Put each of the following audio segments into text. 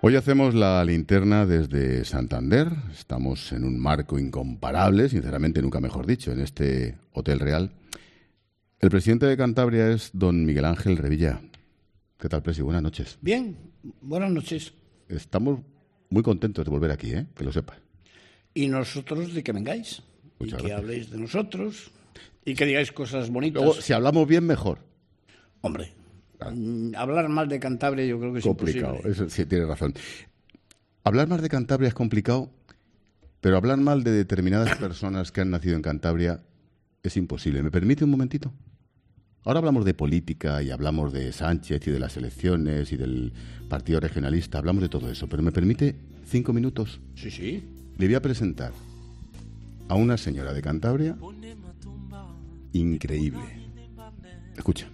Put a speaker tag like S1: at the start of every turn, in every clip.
S1: Hoy hacemos la linterna desde Santander. Estamos en un marco incomparable, sinceramente nunca mejor dicho, en este Hotel Real. El presidente de Cantabria es don Miguel Ángel Revilla. ¿Qué tal, presi? Buenas noches.
S2: Bien, buenas noches.
S1: Estamos muy contentos de volver aquí, que lo sepas.
S2: Y nosotros de que vengáis.
S1: Muchas
S2: y que
S1: gracias.
S2: habléis de nosotros y que digáis cosas bonitas.
S1: Luego, si hablamos bien, mejor.
S2: Hombre, hablar mal de Cantabria yo creo que es
S1: complicado.
S2: imposible.
S1: Eso sí, tienes razón. Hablar mal de Cantabria es complicado, pero hablar mal de determinadas personas que han nacido en Cantabria es imposible. ¿Me permite un momentito? Ahora hablamos de política y hablamos de Sánchez y de las elecciones y del partido regionalista. Hablamos de todo eso, pero ¿me permite 5 minutos?
S2: Sí, sí.
S1: Le voy a presentar a una señora de Cantabria increíble. Escucha.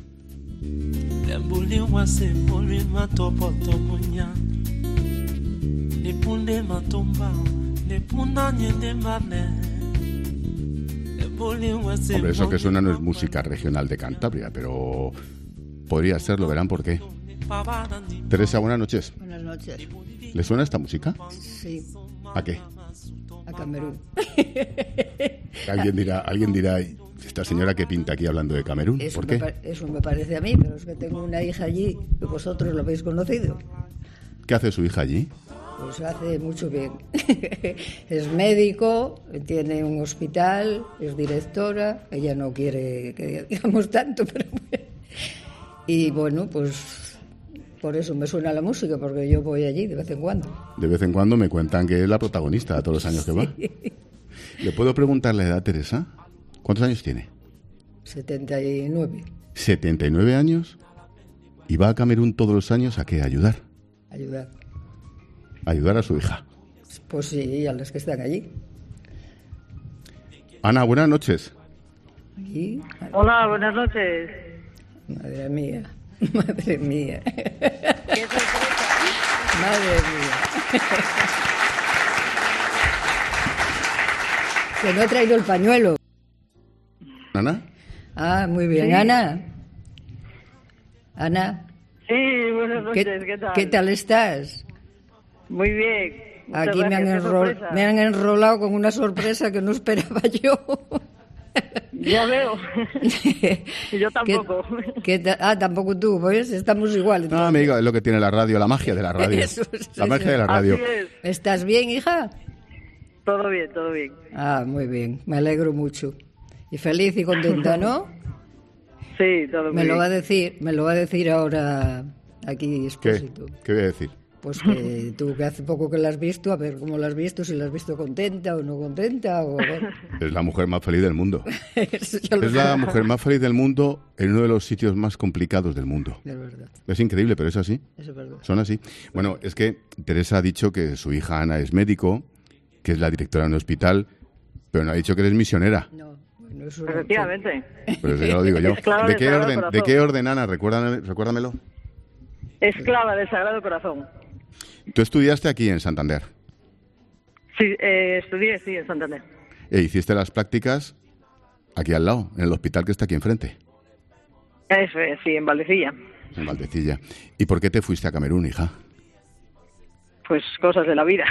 S1: Hombre, eso que suena no es música regional de Cantabria, pero podría serlo, verán por qué. Teresa, buenas noches.
S3: Buenas noches.
S1: ¿Le suena esta música?
S3: Sí,
S1: ¿A qué?
S3: a Camerún.
S1: Alguien dirá, esta señora que pinta aquí hablando de Camerún, ¿por qué?
S3: Eso me parece a mí, pero es que tengo una hija allí que vosotros lo habéis conocido.
S1: ¿Qué hace su hija allí?
S3: Pues hace mucho bien. Es médico, tiene un hospital, es directora. Ella no quiere que digamos tanto, pero bueno. Y bueno, pues por eso me suena la música, porque yo voy allí de vez en cuando.
S1: De vez en cuando me cuentan que es la protagonista de todos los años que va. ¿Le puedo preguntar la edad, Teresa? ¿Cuántos años tiene?
S3: 79.
S1: 79 años. ¿Y va a Camerún todos los años a qué? ¿A ayudar?
S3: Ayudar.
S1: Ayudar a su hija.
S3: Pues sí, a las que están allí.
S1: Ana, buenas noches.
S3: Aquí.
S4: Hola, buenas noches.
S3: Madre mía. Madre mía.
S4: ¡Qué sorpresa!
S3: Madre mía. Que no he traído el pañuelo.
S1: ¿Ana?
S3: Ah, muy bien.
S4: Sí.
S3: Ana,
S4: Sí, buenas noches, ¿qué tal?
S3: ¿qué tal estás?
S4: Muy bien. Muchas
S3: Aquí
S4: gracias, qué sorpresa.
S3: me han enrolado con una sorpresa que no esperaba yo.
S4: Ya veo. Y yo tampoco.
S3: Tampoco tú, pues estamos igual.
S1: No, amigo, es lo que tiene la radio, la magia de la radio.
S3: Eso, sí,
S1: La magia
S3: sí.
S1: de la radio.
S4: Así es.
S3: ¿Estás bien, hija?
S4: Todo bien, todo bien.
S3: Ah, muy bien, me alegro mucho. Y feliz y contenta, ¿no?
S4: Sí, todo
S3: Me
S4: bien.
S3: lo va a decir ahora aquí
S1: ¿Qué?
S3: Expósito.
S1: ¿Qué voy a decir?
S3: Pues que tú, que hace poco que la has visto, a ver cómo la has visto, si la has visto contenta o no contenta. O...
S1: Es la mujer más feliz del mundo.
S3: Eso ya lo
S1: Es la
S3: sé.
S1: mujer más feliz del mundo en uno de los sitios más complicados del mundo.
S3: Es verdad,
S1: Es increíble, pero es así.
S3: eso es verdad.
S1: Son así. Bueno, es que Teresa ha dicho que su hija Ana es médico, que es la directora de un hospital, pero no ha dicho que eres misionera.
S3: No, bueno, eso
S4: Efectivamente.
S1: Pero eso ya lo digo yo.
S4: Esclava
S1: ¿De
S4: del
S1: qué
S4: Sagrado
S1: orden,
S4: Corazón.
S1: ¿de qué orden, Ana? Recuérdamelo.
S4: Esclava del Sagrado Corazón.
S1: Tú estudiaste aquí en Santander.
S4: Sí, estudié, sí, en Santander.
S1: E hiciste las prácticas aquí al lado, en el hospital que está aquí enfrente,
S4: Eso es, sí, en Valdecilla.
S1: en Valdecilla. ¿Y por qué te fuiste a Camerún, hija?
S4: Pues cosas de la vida.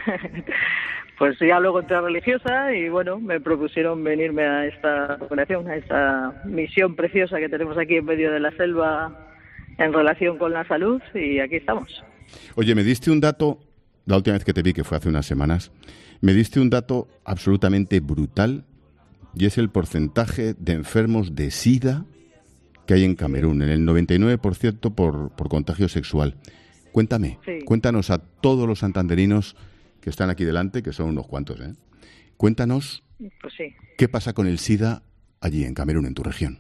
S4: Pues ya luego entré a religiosa y bueno, me propusieron venirme a esta operación, a esta misión preciosa que tenemos aquí en medio de la selva en relación con la salud y aquí estamos.
S1: Oye, me diste un dato, la última vez que te vi, que fue hace unas semanas, me diste un dato absolutamente brutal y es el porcentaje de enfermos de SIDA que hay en Camerún, en el 99% por contagio sexual. Cuéntame,
S4: Sí.
S1: Cuéntanos a todos los santanderinos que están aquí delante, que son unos cuantos, Cuéntanos
S4: Pues sí.
S1: qué pasa con el SIDA allí en Camerún, en tu región.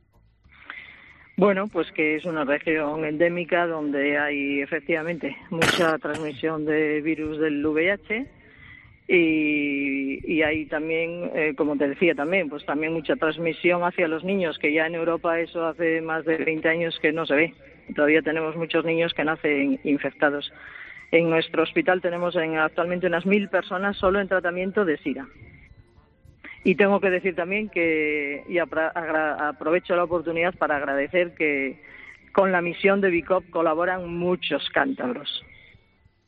S4: Bueno, pues que es una región endémica donde hay efectivamente mucha transmisión de virus del VIH y hay también, como te decía también, pues también mucha transmisión hacia los niños, que ya en Europa eso hace más de 20 años que no se ve. Todavía tenemos muchos niños que nacen infectados. En nuestro hospital tenemos actualmente unas 1.000 personas solo en tratamiento de SIDA. Y tengo que decir también que, y aprovecho la oportunidad para agradecer que con la misión de BICOP colaboran muchos cántabros.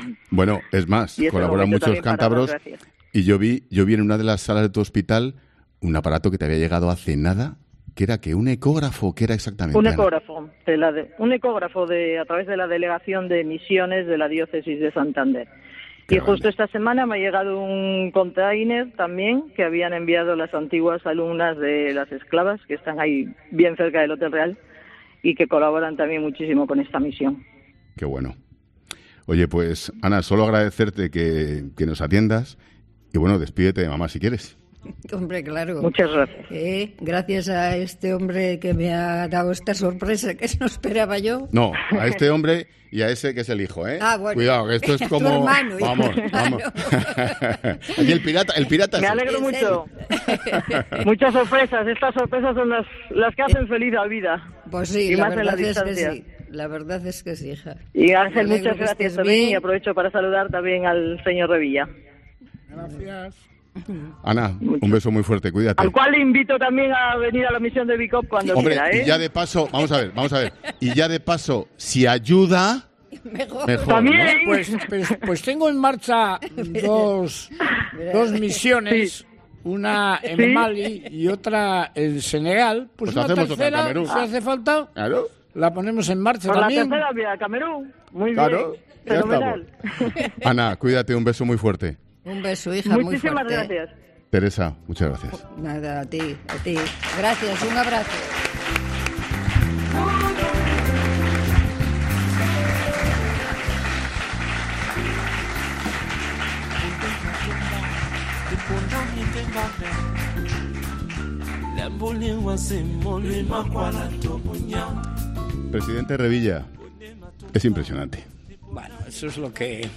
S1: Bueno, es más,
S4: Y eso
S1: colaboran
S4: aprovecho
S1: muchos
S4: también para dar
S1: cántabros.
S4: gracias.
S1: Y yo vi en una de las salas de tu hospital un aparato que te había llegado hace nada, que era que un ecógrafo, que era exactamente.
S4: Un
S1: Ana?
S4: ecógrafo, a través de la Delegación de Misiones de la Diócesis de Santander.
S1: Qué
S4: Y justo
S1: grande.
S4: esta semana me ha llegado un container también que habían enviado las antiguas alumnas de las esclavas, que están ahí bien cerca del Hotel Real, y que colaboran también muchísimo con esta misión.
S1: Qué bueno. Oye, pues, Ana, solo agradecerte que nos atiendas. Y bueno, despídete de mamá si quieres.
S3: Hombre, claro.
S4: Muchas gracias.
S3: Gracias a este hombre que me ha dado esta sorpresa que no esperaba yo.
S1: No, a este hombre y a ese que es el hijo, ¿eh?
S3: Ah, bueno.
S1: Cuidado, que esto es
S3: Tu
S1: como...
S3: hermano,
S1: vamos,
S3: hijo.
S1: vamos. Aquí el pirata
S4: Me
S1: sí.
S4: alegro
S3: ¿En
S4: mucho.
S3: serio?
S4: Muchas sorpresas. Estas sorpresas son las que hacen feliz la vida.
S3: Pues sí,
S4: Y
S3: la
S4: más en la
S3: verdad es que
S4: distancia.
S3: sí. La verdad es que sí, hija.
S4: Y Ángel,
S3: Me alegro
S4: muchas
S3: que
S4: gracias
S3: estés
S4: también
S3: bien.
S4: y aprovecho para saludar también al señor Revilla.
S5: Gracias.
S1: Ana, un beso muy fuerte, cuídate.
S4: Al cual le invito también a venir a la misión de Bicop cuando
S1: Hombre,
S4: quiera, ¿eh?
S1: y ya de paso, vamos a ver. Y ya de paso, si ayuda,
S3: Mejor.
S1: mejor,
S4: También.
S1: ¿no?
S5: Pues tengo en marcha dos misiones, una en
S4: Sí.
S5: Mali y otra en Senegal. Pues
S1: Pues
S5: una
S1: hacemos otra en
S5: tercera,
S1: Camerún.
S5: si hace falta,
S1: Claro.
S5: la ponemos en marcha
S4: Por la
S5: también.
S4: tercera vía, Camerún. Muy
S1: Claro,
S4: bien.
S1: ya
S4: Fenomenal.
S1: Ana, cuídate, un beso muy fuerte.
S3: Un beso, hija, muy
S4: Muchísimas
S3: fuerte.
S4: gracias.
S1: Teresa, muchas gracias.
S3: Nada, a ti, a ti. Gracias, un abrazo.
S1: Presidente Revilla, es impresionante.
S5: Bueno, eso es lo que...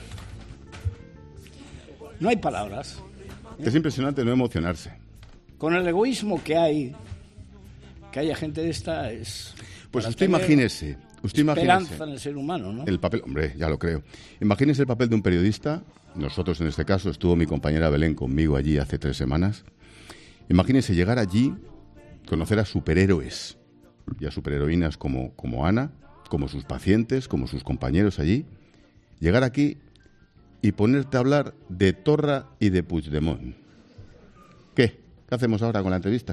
S5: No hay palabras.
S1: Es impresionante no emocionarse.
S5: Con el egoísmo que hay, que haya gente de esta es...
S1: Pues
S5: para
S1: usted
S5: tener
S1: imagínese
S5: esperanza en el ser humano, ¿no?
S1: el papel, hombre, ya lo creo. Imagínese el papel de un periodista. Nosotros en este caso estuvo mi compañera Belén conmigo allí hace 3 semanas. Imagínese llegar allí, conocer a superhéroes y a superheroínas como Ana, como sus pacientes, como sus compañeros allí. Llegar aquí y ponerte a hablar de Torra y de Puigdemont. ¿Qué? ¿Qué hacemos ahora con la entrevista?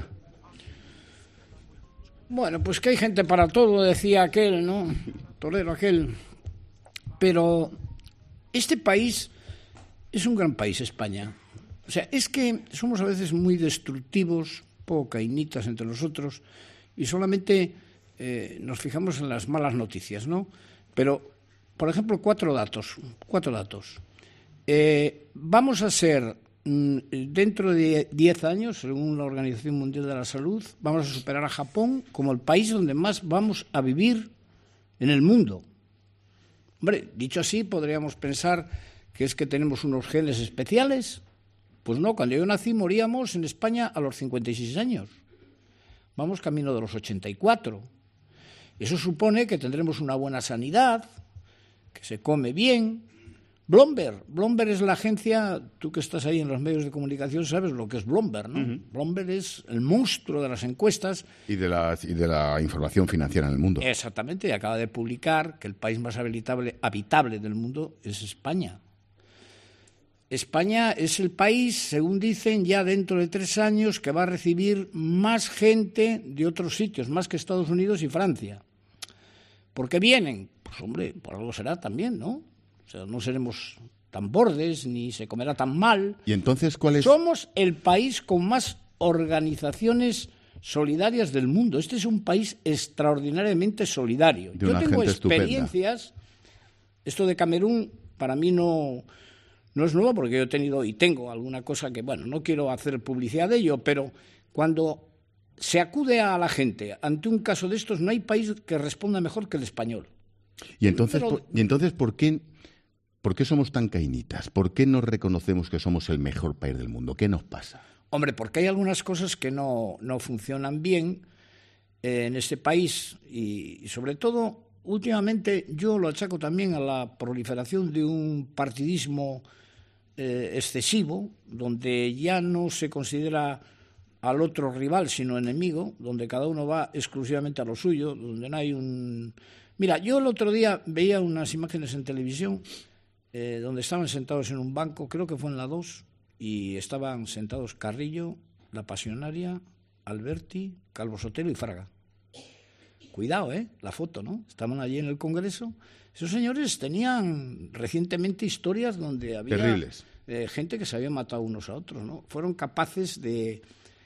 S5: Bueno, pues que hay gente para todo, decía aquel, ¿no? Torero aquel. Pero este país es un gran país, España. O sea, es que somos a veces muy destructivos, poco cainitas entre nosotros, y solamente nos fijamos en las malas noticias, ¿no? Pero, por ejemplo, 4 datos. Vamos a ser, dentro de 10 años, según la Organización Mundial de la Salud, vamos a superar a Japón como el país donde más vamos a vivir en el mundo. Hombre, dicho así, podríamos pensar que es que tenemos unos genes especiales. Pues no, cuando yo nací moríamos en España a los 56 años. Vamos camino de los 84. Eso supone que tendremos una buena sanidad, que se come bien. Bloomberg es la agencia, tú que estás ahí en los medios de comunicación sabes lo que es Bloomberg, ¿no? Uh-huh. Bloomberg es el monstruo de las encuestas.
S1: Y de la información financiera en el mundo.
S5: Exactamente, y acaba de publicar que el país más habitable del mundo es España. España es el país, según dicen, ya dentro de 3 años que va a recibir más gente de otros sitios, más que Estados Unidos y Francia. ¿Por qué vienen? Pues hombre, por algo será también, ¿no? O sea, no seremos tan bordes, ni se comerá tan mal.
S1: ¿Y entonces cuál es?
S5: Somos el país con más organizaciones solidarias del mundo. Este es un país extraordinariamente solidario. Yo tengo experiencias. Esto de Camerún para mí no es nuevo, porque yo he tenido y tengo alguna cosa que, bueno, no quiero hacer publicidad de ello, pero cuando se acude a la gente ante un caso de estos, no hay país que responda mejor que el español.
S1: ¿Y entonces ¿por qué somos tan cainitas? ¿Por qué no reconocemos que somos el mejor país del mundo? ¿Qué nos pasa?
S5: Hombre, porque hay algunas cosas que no funcionan bien en este país y sobre todo, últimamente, yo lo achaco también a la proliferación de un partidismo excesivo, donde ya no se considera al otro rival, sino enemigo, donde cada uno va exclusivamente a lo suyo, donde no hay un... Mira, yo el otro día veía unas imágenes en televisión donde estaban sentados en un banco, creo que fue en la 2, y estaban sentados Carrillo, La Pasionaria, Alberti, Calvo Sotelo y Fraga. Cuidado, la foto, ¿no? Estaban allí en el Congreso. Esos señores tenían recientemente historias donde había
S1: terribles.
S5: Gente que se había matado unos a otros, ¿no? Fueron capaces de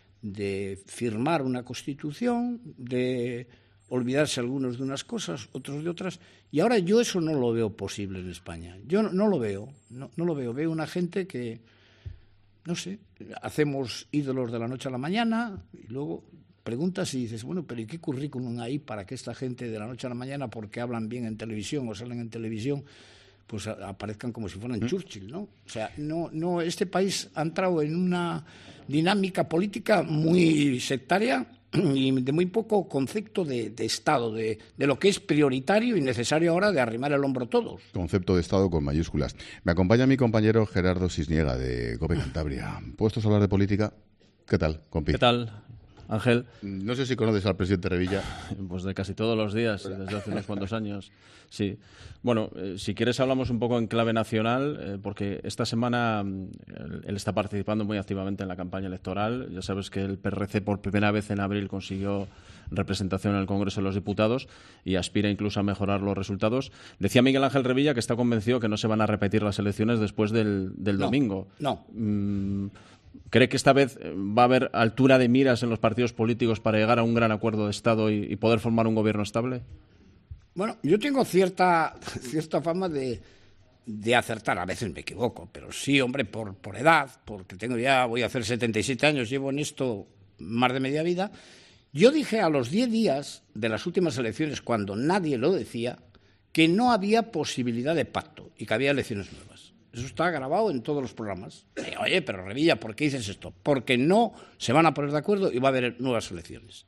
S5: firmar una constitución, de olvidarse algunos de unas cosas, otros de otras, y ahora yo eso no lo veo posible en España. Yo no lo veo, no lo veo. Veo una gente que, no sé, hacemos ídolos de la noche a la mañana y luego preguntas y dices, bueno, pero ¿y qué currículum hay para que esta gente de la noche a la mañana, porque hablan bien en televisión o salen en televisión, pues aparezcan como si fueran Churchill, ¿no? O sea, no, este país ha entrado en una dinámica política muy sectaria y de muy poco concepto de Estado, de lo que es prioritario y necesario ahora de arrimar el hombro todos.
S1: Concepto de Estado con mayúsculas. Me acompaña mi compañero Gerardo Cisniega, de COPE Cantabria. ¿Puestos a hablar de política? ¿Qué tal, compi?
S6: ¿Qué tal, Ángel?
S1: No sé si conoces al presidente Revilla.
S6: Pues de casi todos los días, desde hace unos cuantos años. Sí. Bueno, si quieres hablamos un poco en clave nacional, porque esta semana él está participando muy activamente en la campaña electoral. Ya sabes que el PRC por primera vez en abril consiguió representación en el Congreso de los Diputados y aspira incluso a mejorar los resultados. Decía Miguel Ángel Revilla que está convencido que no se van a repetir las elecciones después del domingo.
S5: No.
S6: ¿Cree que esta vez va a haber altura de miras en los partidos políticos para llegar a un gran acuerdo de Estado y poder formar un gobierno estable?
S5: Bueno, yo tengo cierta fama de acertar. A veces me equivoco, pero sí, hombre, por edad, porque voy a hacer 77 años, llevo en esto más de media vida. Yo dije a los 10 días de las últimas elecciones, cuando nadie lo decía, que no había posibilidad de pacto y que había elecciones nuevas. Eso está grabado en todos los programas. Oye, pero Revilla, ¿por qué dices esto? Porque no se van a poner de acuerdo y va a haber nuevas elecciones.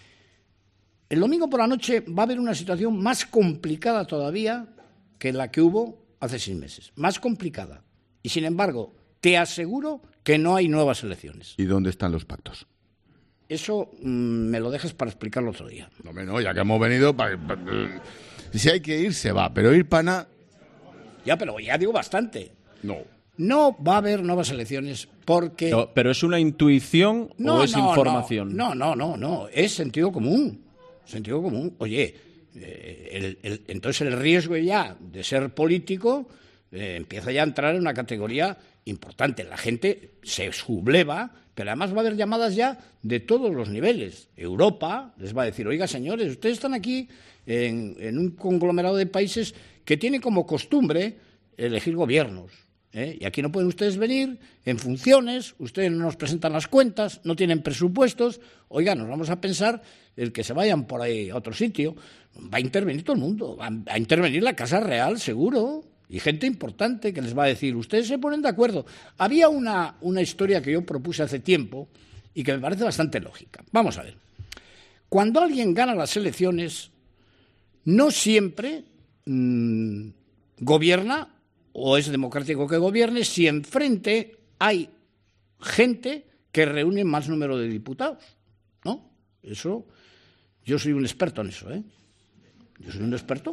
S5: El domingo por la noche va a haber una situación más complicada todavía que la que hubo hace 6 meses. Más complicada. Y, sin embargo, te aseguro que no hay nuevas elecciones.
S1: ¿Y dónde están los pactos?
S5: Eso me lo dejes para explicarlo otro día.
S1: No, ya que hemos venido... Si hay que ir, se va. Pero ir pana...
S5: Ya, pero ya digo bastante.
S1: No.
S5: No va a haber nuevas elecciones porque...
S6: ¿Pero es una intuición o es información?
S5: No. Es sentido común. Sentido común. Oye, entonces el riesgo ya de ser político empieza ya a entrar en una categoría importante. La gente se subleva, pero además va a haber llamadas ya de todos los niveles. Europa les va a decir, oiga, señores, ustedes están aquí en un conglomerado de países que tienen como costumbre elegir gobiernos. Y aquí no pueden ustedes venir en funciones, ustedes no nos presentan las cuentas, no tienen presupuestos. Oiga, nos vamos a pensar el que se vayan por ahí a otro sitio. Va a intervenir todo el mundo, va a intervenir la Casa Real, seguro, y gente importante que les va a decir, ustedes se ponen de acuerdo. Había una historia que yo propuse hace tiempo y que me parece bastante lógica. Vamos a ver. Cuando alguien gana las elecciones, no siempre gobierna o es democrático que gobierne si enfrente hay gente que reúne más número de diputados, ¿no? Eso, yo soy un experto en eso, Yo soy un experto,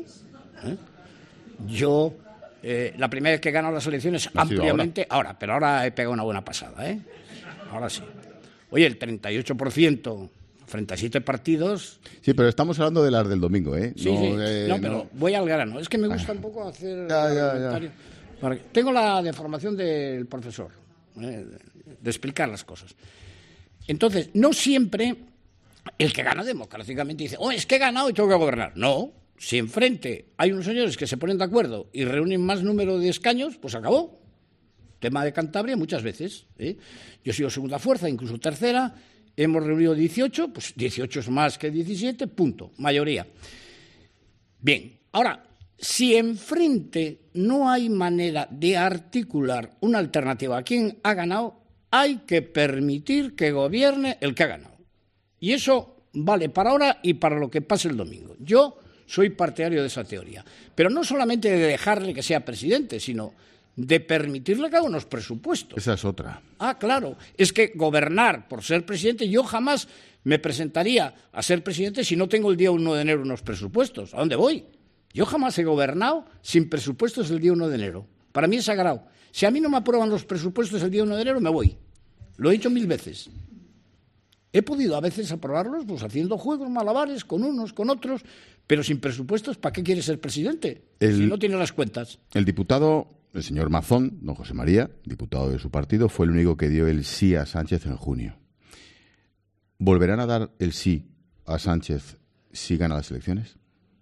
S5: Yo, la primera vez que gano las elecciones ampliamente, ahora he pegado una buena pasada, Ahora sí. Oye, el 38% frente a 7 partidos...
S1: Sí, pero estamos hablando de las del domingo,
S5: Sí, pero voy al grano. Es que me gusta un poco hacer... Ya. Tengo la deformación del profesor, de explicar las cosas. Entonces, no siempre el que gana democráticamente dice, es que he ganado y tengo que gobernar. No, si enfrente hay unos señores que se ponen de acuerdo y reúnen más número de escaños, pues acabó. Tema de Cantabria muchas veces. Yo he sido segunda fuerza, incluso tercera. Hemos reunido 18, pues 18 es más que 17, punto, mayoría. Bien, ahora... Si enfrente no hay manera de articular una alternativa a quien ha ganado, hay que permitir que gobierne el que ha ganado. Y eso vale para ahora y para lo que pase el domingo. Yo soy partidario de esa teoría. Pero no solamente de dejarle que sea presidente, sino de permitirle que haga unos presupuestos.
S1: Esa es otra.
S5: Claro. Es que gobernar por ser presidente, yo jamás me presentaría a ser presidente si no tengo el día 1 de enero unos presupuestos. ¿A dónde voy? Yo jamás he gobernado sin presupuestos el día 1 de enero. Para mí es sagrado. Si a mí no me aprueban los presupuestos el día 1 de enero, me voy. Lo he dicho 1000 veces. He podido a veces aprobarlos pues haciendo juegos malabares con unos, con otros, pero sin presupuestos, ¿para qué quiere ser presidente? Si no tiene las cuentas.
S1: El diputado, el señor Mazón, don José María, diputado de su partido, fue el único que dio el sí a Sánchez en junio. ¿Volverán a dar el sí a Sánchez si gana las elecciones?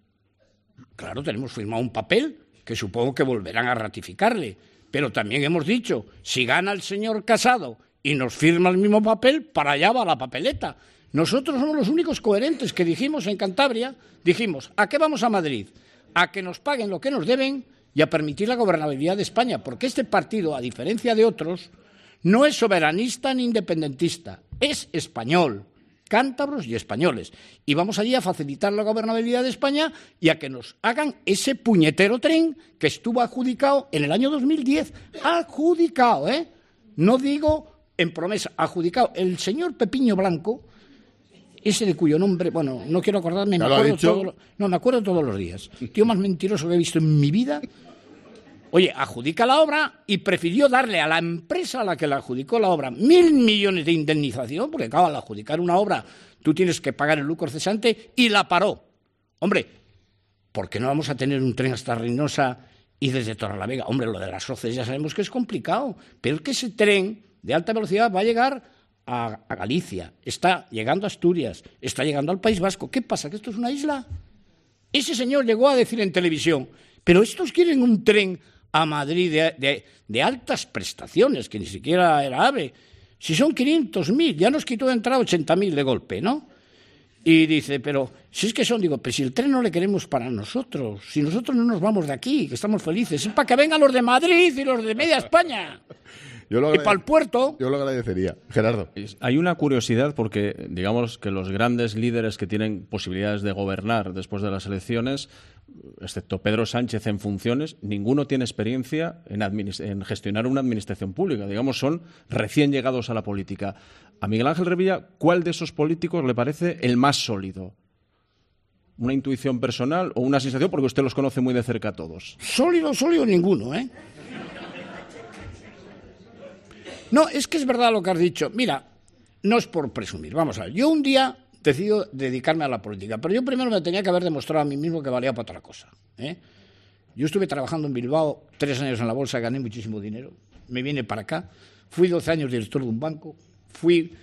S5: Claro, tenemos firmado un papel que supongo que volverán a ratificarle, pero también hemos dicho, si gana el señor Casado y nos firma el mismo papel, para allá va la papeleta. Nosotros somos los únicos coherentes que dijimos en Cantabria, dijimos, ¿a qué vamos a Madrid? A que nos paguen lo que nos deben y a permitir la gobernabilidad de España, porque este partido, a diferencia de otros, no es soberanista ni independentista, es español, cántabros y españoles. Y vamos allí a facilitar la gobernabilidad de España y a que nos hagan ese puñetero tren que estuvo adjudicado en el año 2010. Adjudicado, ¿eh? No digo en promesa, adjudicado. El señor Pepiño Blanco, ese de cuyo nombre, bueno, no quiero acordarme, me acuerdo todos los días. Tío más mentiroso que he visto en mi vida. Oye, adjudica la obra y prefirió darle a la empresa a la que le adjudicó la obra 1.000 millones de indemnización, porque claro, al adjudicar una obra tú tienes que pagar el lucro cesante, y la paró. Hombre, ¿por qué no vamos a tener un tren hasta Reynosa y desde Torrelavega? Hombre, lo de las hoces ya sabemos que es complicado, pero es que ese tren de alta velocidad va a llegar a Galicia, está llegando a Asturias, está llegando al País Vasco. ¿Qué pasa? ¿Que esto es una isla? Ese señor llegó a decir en televisión, pero estos quieren un tren a Madrid de altas prestaciones, que ni siquiera era AVE. Si son 500.000, ya nos quitó de entrada 80.000 de golpe, ¿no? Y dice, pero si es que son, digo, pero si el tren no le queremos para nosotros, si nosotros no nos vamos de aquí, que estamos felices, es para que vengan los de Madrid y los de media España. Y para el puerto.
S1: Yo lo agradecería. Gerardo.
S6: Hay una curiosidad porque, digamos, que los grandes líderes que tienen posibilidades de gobernar después de las elecciones, excepto Pedro Sánchez en funciones, ninguno tiene experiencia en gestionar una administración pública. Digamos, son recién llegados a la política. A Miguel Ángel Revilla, ¿cuál de esos políticos le parece el más sólido? ¿Una intuición personal o una sensación? Porque usted los conoce muy de cerca a todos.
S5: Sólido ninguno, ¿eh? No, es que es verdad lo que has dicho. Mira, no es por presumir. Vamos a ver, yo un día decido dedicarme a la política, pero yo primero me tenía que haber demostrado a mí mismo que valía para otra cosa, ¿eh? Yo estuve trabajando en Bilbao 3 años en la bolsa, gané muchísimo dinero, me vine para acá, fui 12 años director de un banco, fui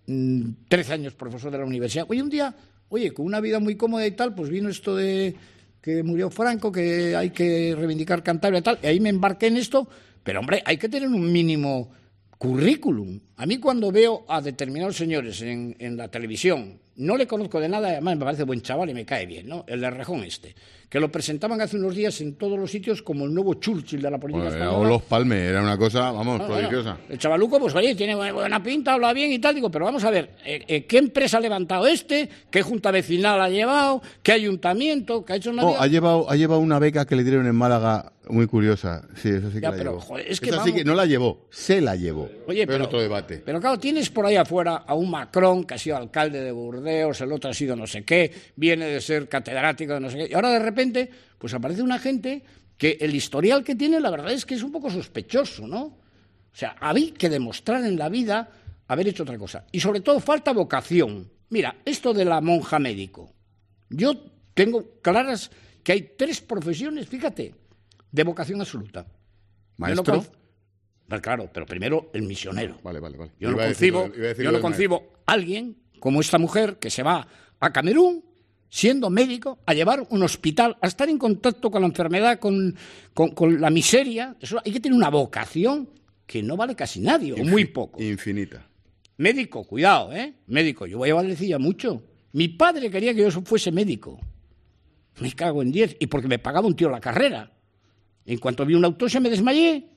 S5: 13 años profesor de la universidad. Oye, un día, con una vida muy cómoda y tal, pues vino esto de que murió Franco, que hay que reivindicar Cantabria y tal, y ahí me embarqué en esto, pero hombre, hay que tener un mínimo currículum. A mí cuando veo a determinados señores en la televisión, no le conozco de nada, además me parece buen chaval y me cae bien, ¿no? El de Rejón que lo presentaban hace unos días en todos los sitios como el nuevo Churchill de la política española.
S1: O los Palme, era una cosa, prodigiosa.
S5: El chavaluco, pues oye, tiene buena pinta, habla bien y tal, digo, pero vamos a ver, ¿qué empresa ha levantado qué junta vecinal ha llevado, qué ayuntamiento, qué ha hecho una vida?
S1: Ha llevado una beca que le dieron en Málaga muy curiosa. Sí, eso sí que
S5: ya,
S1: la
S5: pero,
S1: llevó.
S5: Joder, es que
S1: esa sí que no la llevó, se la llevó.
S5: Oye, pero
S1: otro debate.
S5: Pero claro, tienes por ahí afuera a un Macron que ha sido alcalde de Burdeos, el otro ha sido no sé qué, viene de ser catedrático de no sé qué, y ahora de repente pues aparece una gente que el historial que tiene la verdad es que es un poco sospechoso, ¿no? O sea, había que demostrar en la vida haber hecho otra cosa. Y sobre todo falta vocación. Mira, esto de la monja médico. Yo tengo claras que hay 3 profesiones, fíjate, de vocación absoluta.
S1: ¿Maestro?
S5: Pero claro, pero primero el misionero.
S1: Vale.
S5: Yo no concibo a alguien como esta mujer que se va a Camerún siendo médico, a llevar un hospital, a estar en contacto con la enfermedad, con la miseria. Eso hay que tener una vocación que no vale casi nadie, o muy poco.
S1: Infinita.
S5: Médico, cuidado, médico. Yo voy a Valdecilla mucho. Mi padre quería que yo fuese médico. Me cago en 10. Y porque me pagaba un tío la carrera. En cuanto vi una autopsia me desmayé.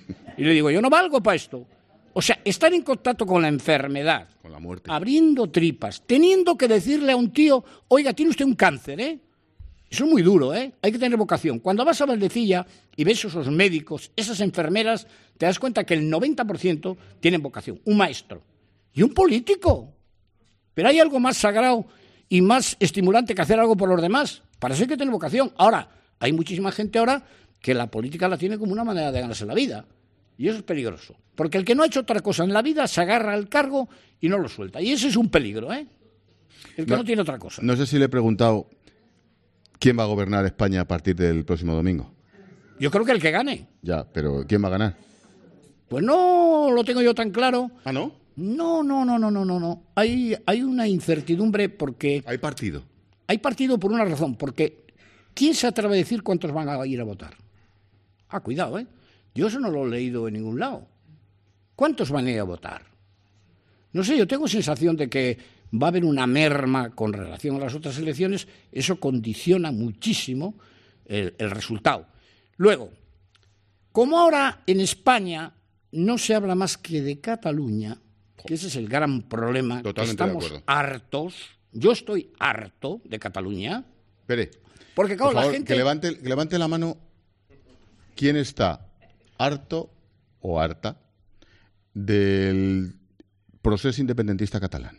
S5: Y le digo, yo no valgo para esto. O sea, estar en contacto con la enfermedad,
S1: con la muerte,
S5: abriendo tripas, teniendo que decirle a un tío, oiga, tiene usted un cáncer, Eso es muy duro, Hay que tener vocación. Cuando vas a Valdecilla y ves esos médicos, esas enfermeras, te das cuenta que el 90% tienen vocación. Un maestro y un político. Pero hay algo más sagrado y más estimulante que hacer algo por los demás. Para eso hay que tener vocación. Ahora, hay muchísima gente ahora que la política la tiene como una manera de ganarse la vida. Y eso es peligroso. Porque el que no ha hecho otra cosa en la vida se agarra al cargo y no lo suelta. Y ese es un peligro, ¿eh? El que no tiene otra cosa.
S1: No sé si le he preguntado quién va a gobernar España a partir del próximo domingo.
S5: Yo creo que el que gane.
S1: Ya, pero ¿quién va a ganar?
S5: Pues no lo tengo yo tan claro.
S1: ¿Ah, no?
S5: No. Hay una incertidumbre porque...
S1: Hay partido.
S5: Hay partido por una razón, porque ¿quién se atreve a decir cuántos van a ir a votar? Ah, cuidado, ¿eh? Yo eso no lo he leído en ningún lado. ¿Cuántos van a ir a votar? No sé, yo tengo sensación de que va a haber una merma con relación a las otras elecciones. Eso condiciona muchísimo el resultado. Luego, como ahora en España no se habla más que de Cataluña, que ese es el gran problema, que estamos hartos, yo estoy harto de Cataluña.
S1: Espere,
S5: porque claro,
S1: por favor,
S5: la gente...
S1: que levante la mano quién está harto o harta del proceso independentista catalán.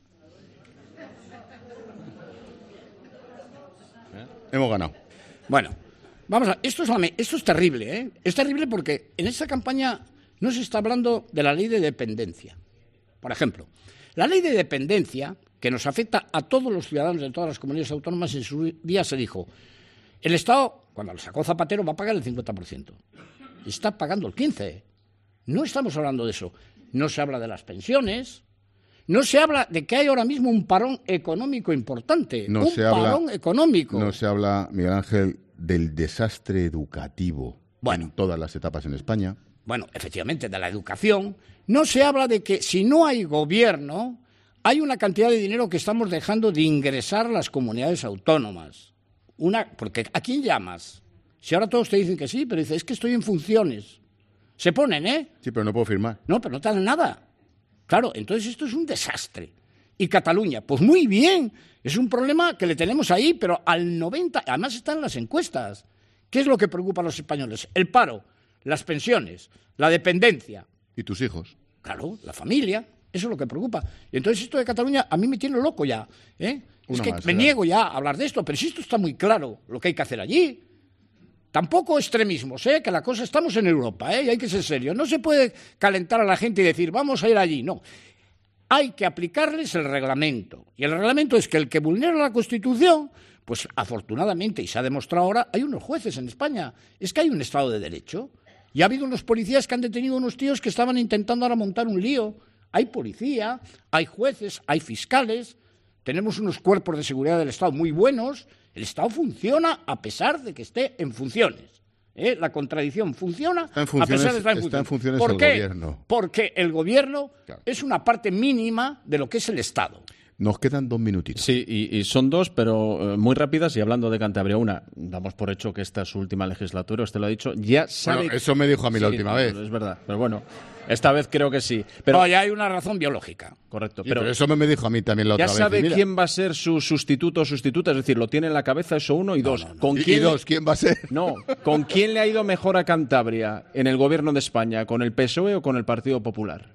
S1: Hemos ganado.
S5: Bueno, vamos a... Esto es terrible, ¿eh? Es terrible porque en esta campaña no se está hablando de la ley de dependencia. Por ejemplo, la ley de dependencia, que nos afecta a todos los ciudadanos de todas las comunidades autónomas, en su día se dijo, el Estado, cuando lo sacó Zapatero, va a pagar el 50%. Está pagando el 15%. No estamos hablando de eso. No se habla de las pensiones, no se habla de que hay ahora mismo un parón económico importante. Parón económico.
S1: No se habla, Miguel Ángel, del desastre educativo en todas las etapas en España.
S5: Bueno, efectivamente, de la educación. No se habla de que si no hay gobierno, hay una cantidad de dinero que estamos dejando de ingresar a las comunidades autónomas. Porque ¿a quién llamas? Si ahora todos te dicen que sí, pero dices, es que estoy en funciones. Se ponen, ¿eh?
S1: Sí, pero no puedo firmar.
S5: No, pero no te dan nada. Claro, entonces esto es un desastre. Y Cataluña, pues muy bien, es un problema que le tenemos ahí, pero al 90%, además están las encuestas. ¿Qué es lo que preocupa a los españoles? El paro, las pensiones, la dependencia.
S1: ¿Y tus hijos?
S5: Claro, la familia, eso es lo que preocupa. Y entonces esto de Cataluña a mí me tiene loco ya, ¿eh? Es que me niego ya a hablar de esto, pero si esto está muy claro, lo que hay que hacer allí. Tampoco extremismos, que la cosa, estamos en Europa, y hay que ser serios. No se puede calentar a la gente y decir, vamos a ir allí, no. Hay que aplicarles el reglamento. Y el reglamento es que el que vulnera la Constitución, pues afortunadamente, y se ha demostrado ahora, hay unos jueces en España. Es que hay un Estado de Derecho. Y ha habido unos policías que han detenido unos tíos que estaban intentando ahora montar un lío. Hay policía, hay jueces, hay fiscales. Tenemos unos cuerpos de seguridad del Estado muy buenos. El Estado funciona a pesar de que esté en funciones. La contradicción funciona a pesar de estar en funciones.
S1: Está en funciones
S5: ¿Por
S1: el
S5: qué?
S1: gobierno.
S5: Porque el gobierno es una parte mínima de lo que es el Estado.
S1: Nos quedan 2 minutitos.
S6: Sí, y son 2, pero muy rápidas. Y hablando de Cantabria, una, damos por hecho que esta es su última legislatura, usted lo ha dicho, ya sabe...
S1: Bueno, eso me dijo a mí la última vez.
S6: Es verdad, pero bueno, esta vez creo que sí.
S5: Pero ya hay una razón biológica.
S6: Correcto.
S1: Sí, pero eso me dijo a mí también la otra vez.
S6: Ya sabe quién va a ser su sustituto o sustituta, es decir, lo tiene en la cabeza, eso uno, y dos.
S1: ¿Con quién? ¿Y dos? ¿Quién va a ser?
S6: No, ¿con quién le ha ido mejor a Cantabria en el gobierno de España? ¿Con el PSOE o con el Partido Popular?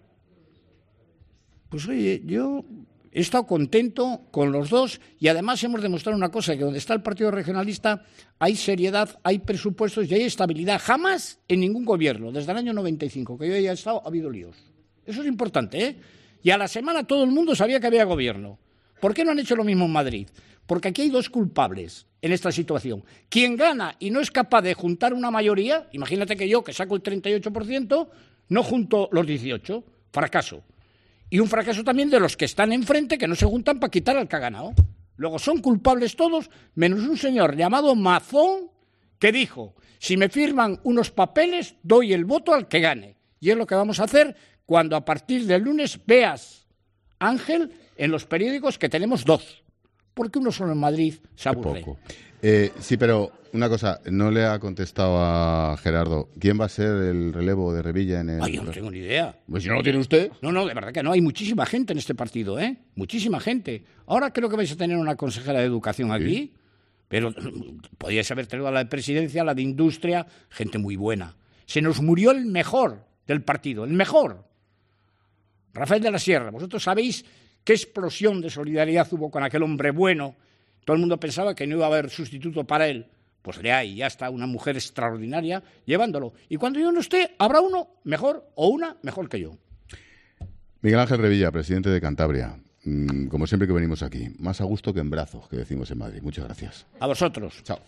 S5: Pues oye, yo he estado contento con los dos y además hemos demostrado una cosa, que donde está el Partido Regionalista hay seriedad, hay presupuestos y hay estabilidad. Jamás en ningún gobierno, desde el año 95 que yo haya estado, ha habido líos. Eso es importante, ¿eh? Y a la semana todo el mundo sabía que había gobierno. ¿Por qué no han hecho lo mismo en Madrid? Porque aquí hay dos culpables en esta situación. Quien gana y no es capaz de juntar una mayoría, imagínate que yo, que saco el 38%, no junto los 18%, fracaso. Y un fracaso también de los que están enfrente, que no se juntan para quitar al que ha ganado. Luego son culpables todos, menos un señor llamado Mazón, que dijo, si me firman unos papeles, doy el voto al que gane. Y es lo que vamos a hacer cuando a partir del lunes veas, Ángel, en los periódicos que tenemos 2. Porque uno solo en Madrid se aburre.
S1: Sí, pero una cosa, no le ha contestado a Gerardo. ¿Quién va a ser el relevo de Revilla en el...?
S5: Ay, yo no tengo ni idea.
S1: Pues si no lo tiene usted.
S5: No, de verdad que no. Hay muchísima gente en este partido, ¿eh? Muchísima gente. Ahora creo que vais a tener una consejera de educación aquí, ¿sí? Pero podríais haber tenido a la de presidencia, a la de industria, gente muy buena. Se nos murió el mejor del partido, el mejor. Rafael de la Sierra. Vosotros sabéis qué explosión de solidaridad hubo con aquel hombre bueno. Todo el mundo pensaba que no iba a haber sustituto para él. pues le hay, ya está una mujer extraordinaria llevándolo. Y cuando yo no esté, habrá uno mejor o una mejor que yo.
S1: Miguel Ángel Revilla, presidente de Cantabria. Como siempre que venimos aquí, más a gusto que en brazos, que decimos en Madrid. Muchas gracias.
S5: A vosotros.
S1: Chao.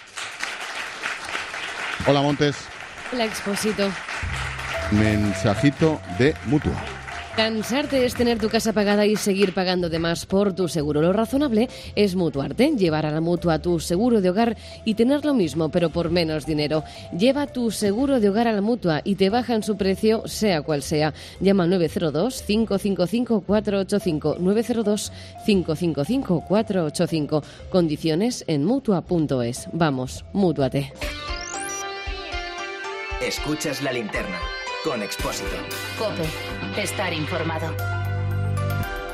S1: Hola, Montes.
S7: Hola, Expósito.
S1: Mensajito de Mutua.
S7: Cansarte es tener tu casa pagada y seguir pagando de más por tu seguro. Lo razonable es mutuarte, llevar a la Mutua tu seguro de hogar y tener lo mismo, pero por menos dinero. Lleva tu seguro de hogar a la Mutua y te bajan su precio, sea cual sea. Llama al 902-555-485. 902-555-485. Condiciones en Mutua.es. Vamos, mútuate.
S8: Escuchas La Linterna con Expósito.
S9: COPE. Estar informado.